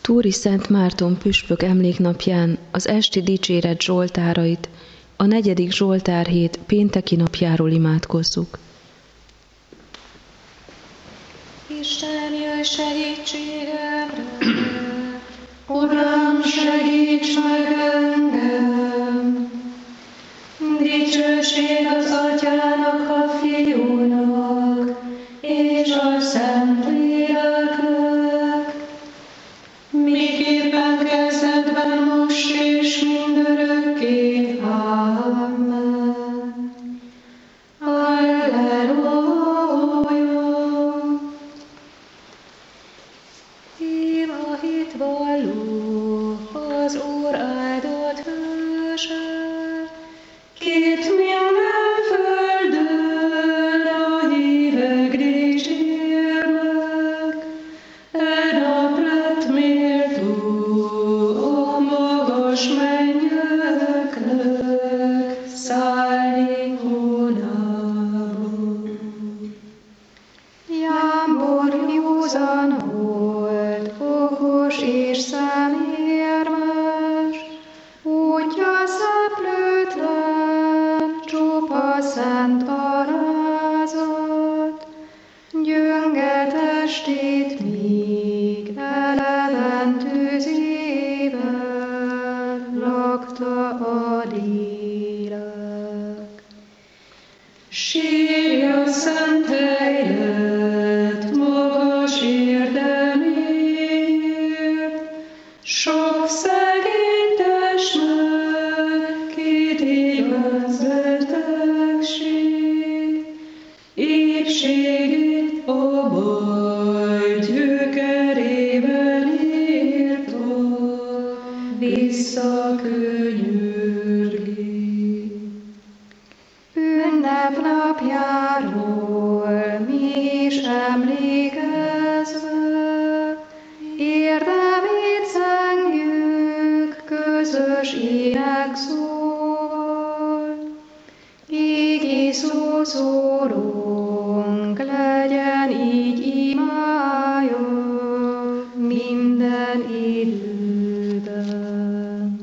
Túri Szent Márton püspök emléknapján az esti dicséret zsoltárait a 4. Zsoltárhét pénteki napjáról imádkozzuk. Isten, jöjj segítségemre! Uram, segíts meg engem! Dicsőség az Atyának, a Fiúnak, és a Szentléleknek, miképpen kezdetben, most és mindörökké. Amen. Alleluja! Ima hitvalló, az Úr áldott hőse, kit minden földön a hívek dicsérnek, nap lett méltó a magas mennyeknek szállni hónából. Jámbor józan volt, okos és szemérmes, útja szeplőtlen, csupa szent alázat, gyönge testét míg eleven tűzével lakta a lélek. Sírja Szenthelyet magas érdemért, sok szegény testnek kitévez betegség, épségét a baj gyökerében írta, visszakönyörgé. Ünnepnapjáról mi is emlékezve, érdemét zengjük közös énekszóval. Égi szószólónk legyen így imája minden időben.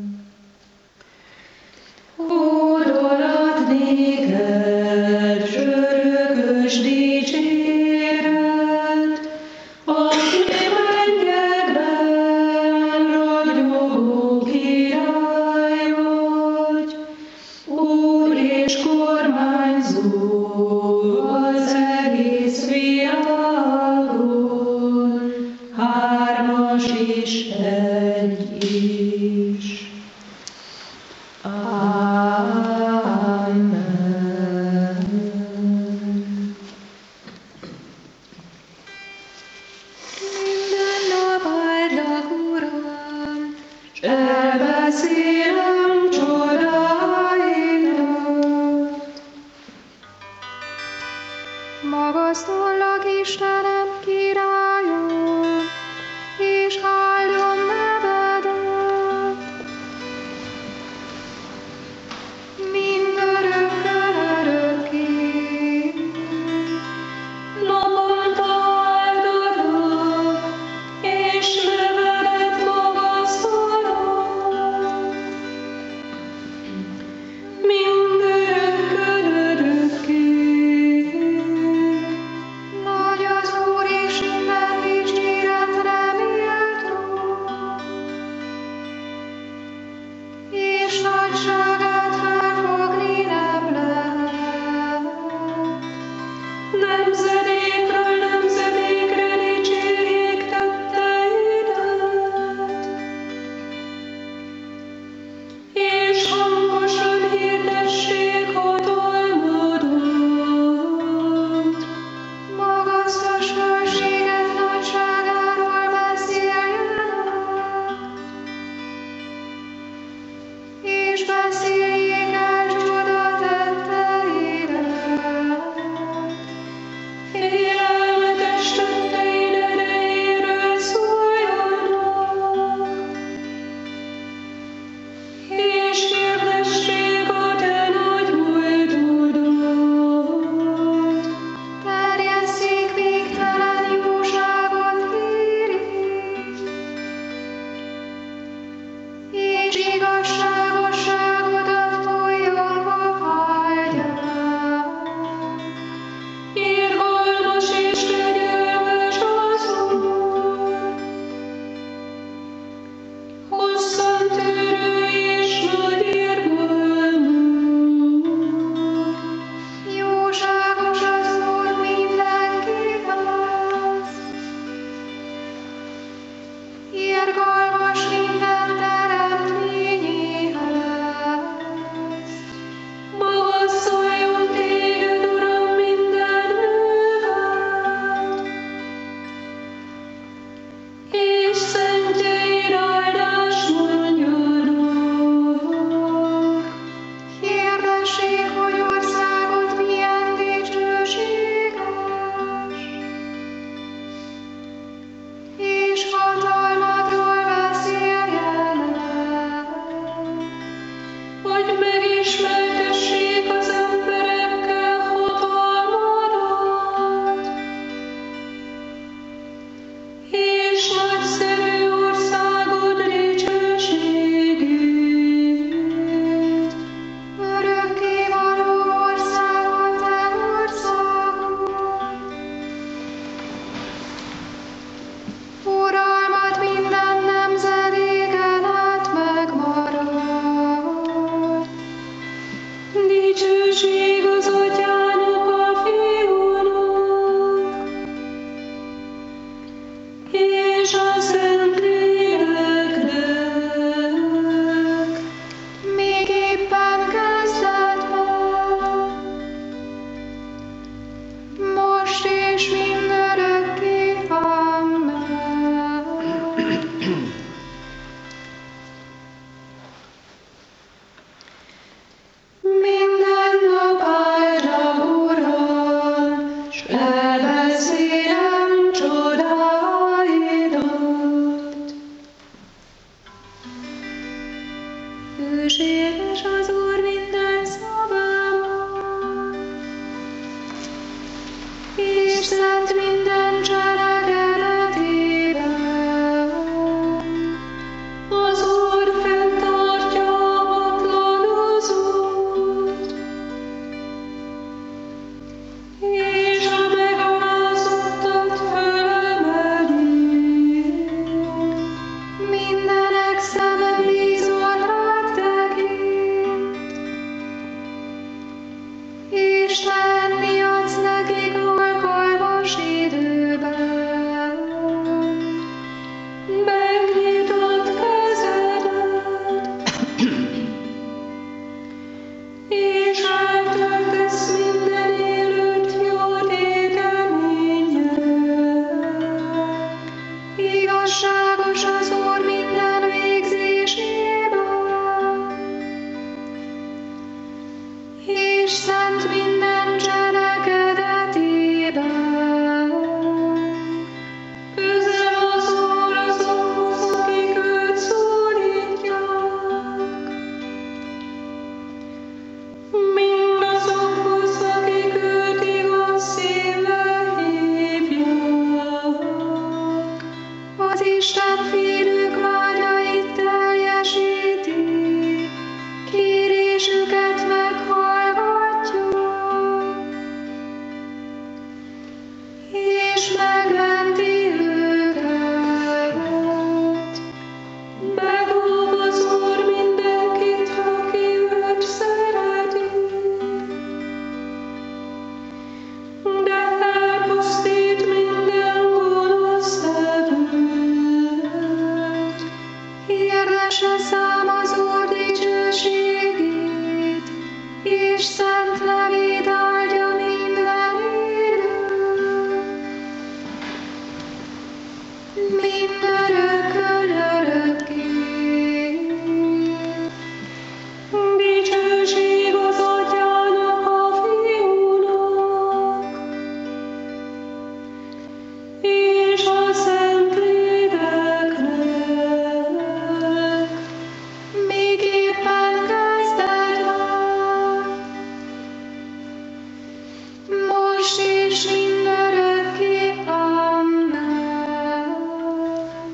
Hódolat néked, zsörögös dicséret, aki mennyekben ragyogó király vagy, Úr és kormányzó az egész világon, hármas és egy is. Amen. Minden nap áldlak, Uram, s elbeszélem csodáidat. Magasztallak, Istenem, királyom, és áldom nevedet. Mindörökkön örökké. Naponta áldalak, és nevedet magasztalom. Irgalmas minden teremtményéhez. Magasztaljon téged, Uram, minden művelt, és szentjeid áldást mondjanak. Hirdessék, hogy országod milyen dicsőséges, és hatalmadról beszéljenek. Hogy megismertessék az emberekkel hatalmadat, és nagyszerű országod dicsőségét. Örökkévaló ország a te országod. Uralmad minden nemzedéken át megmarad. Dicsőség az Atyának, a Fiúnak, és a Szentléleknek. Még éppen kezdetben, most és mindörökké. Amen. Minden nap áldja, Uram, s elbeszélem csodáidat. Hűséges az Úr minden szavában, és szent minden cselekedetében. Az Úr fenntartja a batlanozót, és a megalázottat fölemeli. Mindenek szeme bízva rád tekint, és te enni adsz nekik alkalmas időben. Megnyitott kezedet, és eltöltesz minden élőt jó ételménnyel. Igazságos az Úr minden végzésében, és szent minden cselekedetében. Közel az Úr azokhoz, akik őt szólítják, mindazokhoz, akik őt igaz szívvel hívják. Az Isten félők vágyait teljesíti, kérésüket meghallgatja, és megmenti őket. Megóv az Úr mindenkit, aki őt szereti, de elpusztít minden gonosz tevőt. Hirdesse szám az Úr dicsőségét, és szent nevét áldja minden élő. Mindörökkön örökké. Dicsőség az Atyának, a Fiúnak, és a Szentléleknek. Még éppen kezdetben, most és mindörökké. Amen.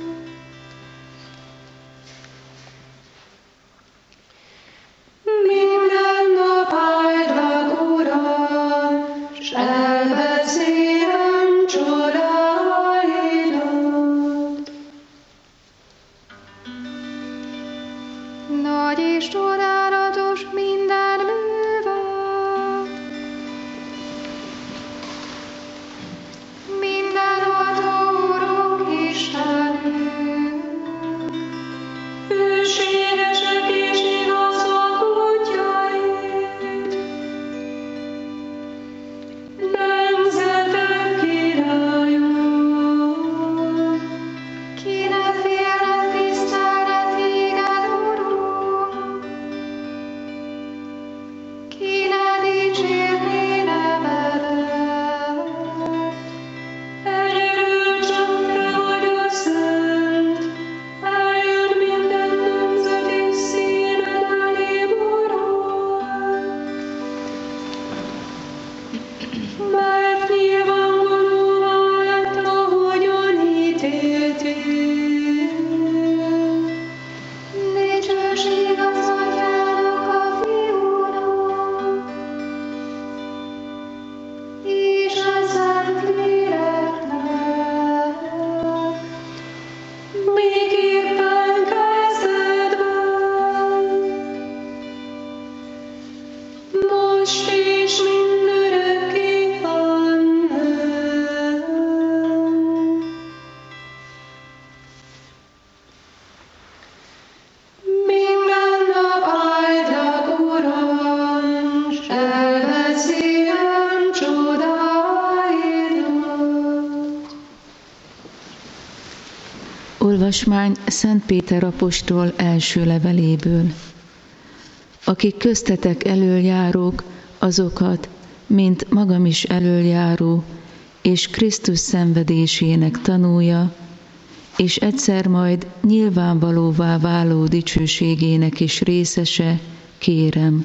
Olvasmány Szent Péter apostol első leveléből. Akik köztetek elöljárók, azokat, mint magam is elöljáró, és Krisztus szenvedésének tanúja, és egyszer majd nyilvánvalóvá váló dicsőségének is részese, kérem.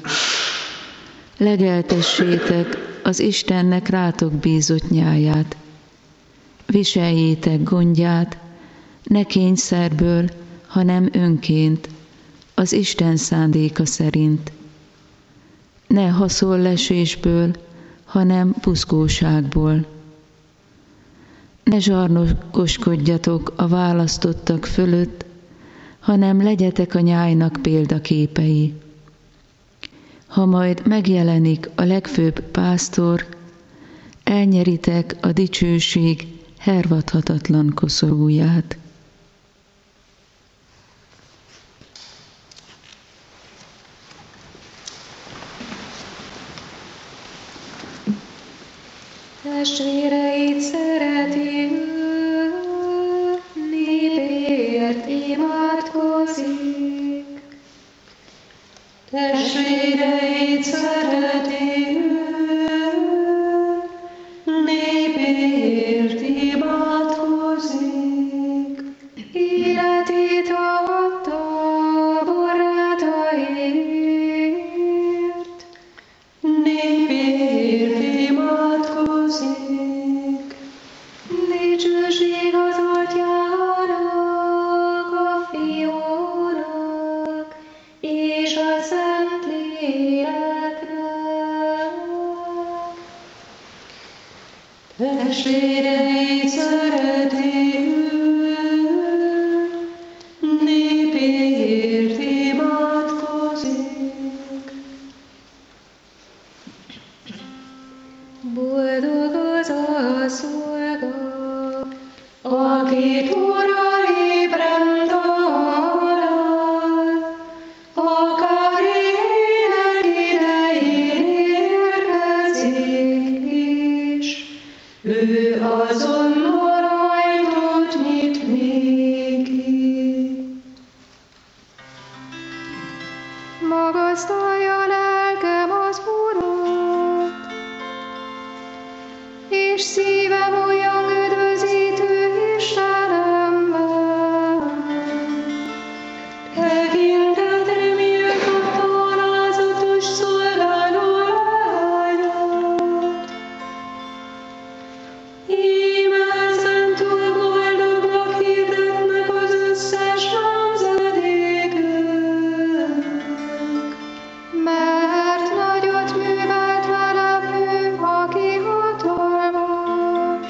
Legeltessétek az Istennek rátok bízott nyáját. Viseljétek gondját, ne kényszerből, hanem önként, az Isten szándéka szerint. Ne haszonlesésből, hanem buzgóságból. Ne zsarnokoskodjatok a választottak fölött, hanem legyetek a nyájnak példaképei. Ha majd megjelenik a legfőbb pásztor, elnyeritek a dicsőség hervadhatatlan koszorúját. Testvéreit szereti ő, népért imádkozik. Testvéreit szereti ő, népért imádkozik. Életét adta barátaiért, népért imádkozik. Dicsőség az Atyának, a Fiúnak, és a Szentléleknek. Testvéreit szereti ő, népért imádkozik. Boldog az a szolga, akit Ura ébren talál, akár ének idején érkezik is, ő azonnal ajtót nyit néki. Magasztalja lelkem az Urat, és szívem olyan üdvözítő Istenemben. Tekintetre méltott alázatos szolgáló lányát. Íme ezentúl boldognak hirdetnek az összes nemzedéknek, mert nagyot művelt velem ő, aki hatalmas.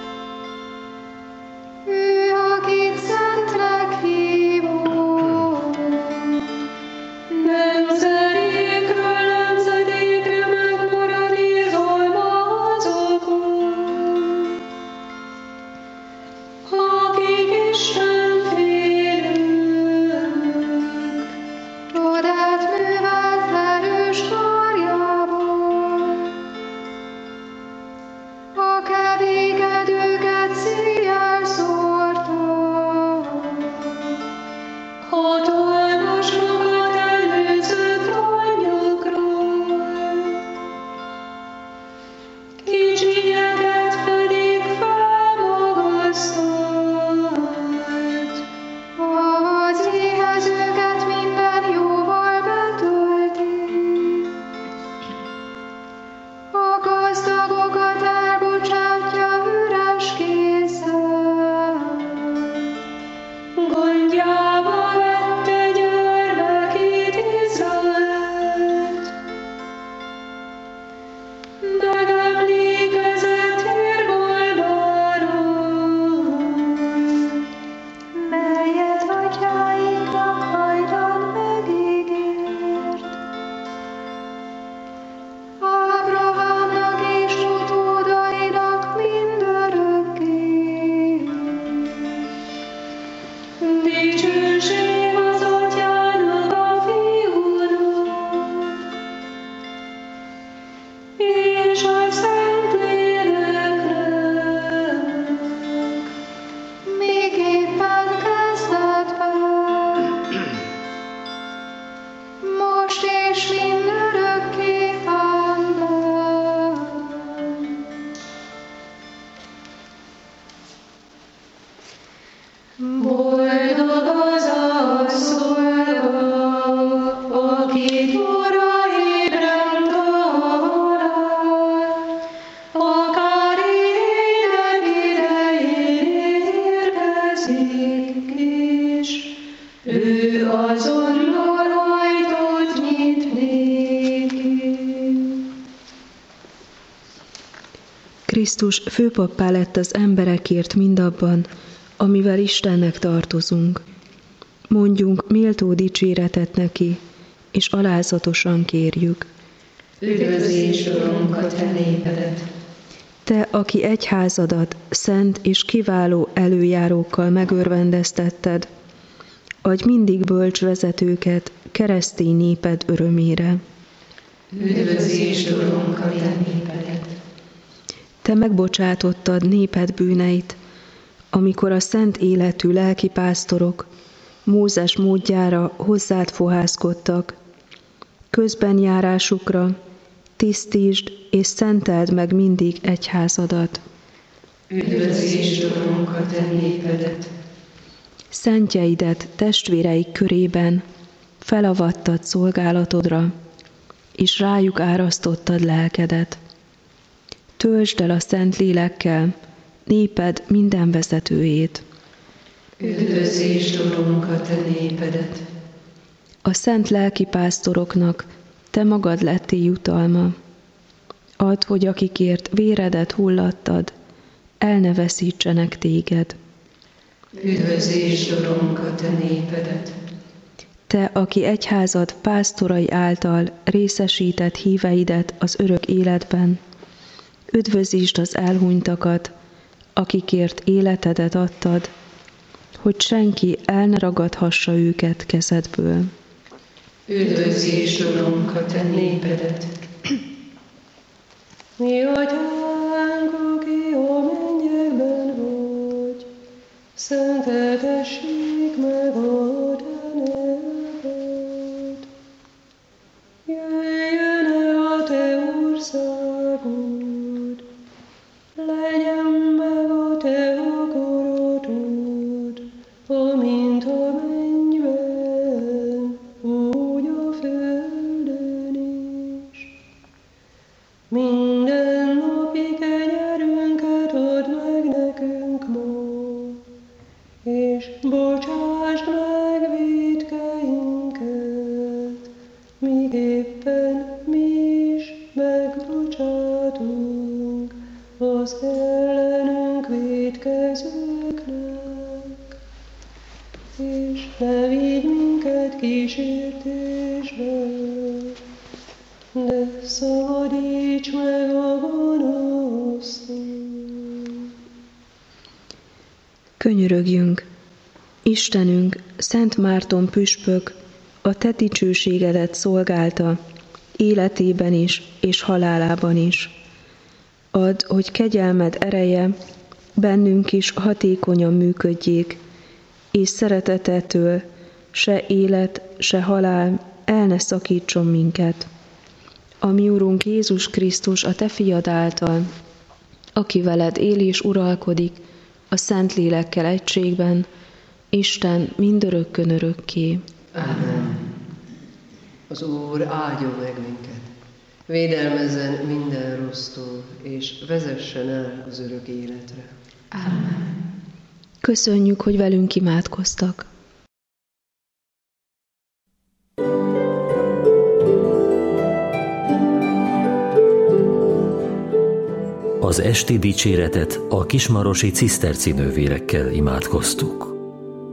Ő, akit szentnek hívott, nemzedékről nemzedékre megmarad irgalma azokon, akik Isten félők. Csodát művelt erős karjával, a kevékedőket széjjel szórta, hatalmasokat előzött anyjukról, kicsinyeket pedig felmagasztalt, az éhezőket minden jóval betölti, a gazdagokat elbocsátja üres kézzel. Gondjába vette gyermekét Izraelt, megemlékezett irgalmáról, melyet atyáinknak hajdan megígért. Ábrahámnak és utódainak mindörökké. Dicsőség az Atyának, a Fiúnak, és a Szentléleknek, miképpen Boldog az a szolga, akit óra ébren talál, akár éjjel idején érkezik is, ő azonnal ajtót nyit néki. Krisztus főpappá lett az emberekért mindabban, amivel Istennek tartozunk. Mondjunk méltó dicséretet neki, és alázatosan kérjük. Üdvözlés, Urunk, a te népedet! Te, aki egyházadat szent és kiváló előjárókkal megörvendeztetted, adj mindig bölcs vezetőket keresztény néped örömére. Üdvözlés, Urunk, a te népedet! Te megbocsátottad néped bűneit, amikor a szent életű lelkipásztorok Mózes módjára hozzád fohászkodtak. Közben járásukra tisztítsd és szenteld meg mindig egyházadat. Üdvözlés, Urunk, a te népedet! Szentjeidet testvéreik körében felavattad szolgálatodra, és rájuk árasztottad lelkedet. Töltsd el a szent lélekkel néped minden vezetőjét. Üdvözlés, Urunk, a te népedet! A szent lelkipásztoroknak te magad lettél jutalma. Add, hogy akikért véredet hullattad, el ne veszítsenek téged. Üdvözlés, Urunk, a te népedet! Te, aki egyházad pásztorai által részesített híveidet az örök életben, üdvözítsd az elhunytakat, akikért életedet adtad, hogy senki el ne ragadhassa őket kezedből. Üdvözlés, Urunk, a te népedet! Mi atyánk, aki a mennyekben vagy, szenteltessék meg a te neved. Jöjjön el a te országod, legyen meg a te akaratod, amint a mennyben, úgy a földön is. Minden napi kenyerünket add meg nekünk ma, és bocsásd meg vétkeinket, miképpen mi is megbocsátunk az ellenünk vétkezőknek. És ne vigy minket kísértésbe, de szabadíts meg a gonosztól. Könyörögjünk! Istenünk, Szent Márton püspök, a te dicsőségedet szolgálta, életében is és halálában is. Add, hogy kegyelmed ereje bennünk is hatékonyan működjék, és szeretetettől se élet, se halál el ne szakítson minket. A mi Urunk Jézus Krisztus, a te fiad által, aki veled él és uralkodik a Szentlélekkel egységben, Isten mindörökkön örökké. Amen. Az Úr áldjon meg minket, védelmezzen minden rossztól, és vezessen el az örök életre. Amen. Köszönjük, hogy velünk imádkoztak. Az esti dicséretet a kismarosi ciszterci nővérekkel imádkoztuk.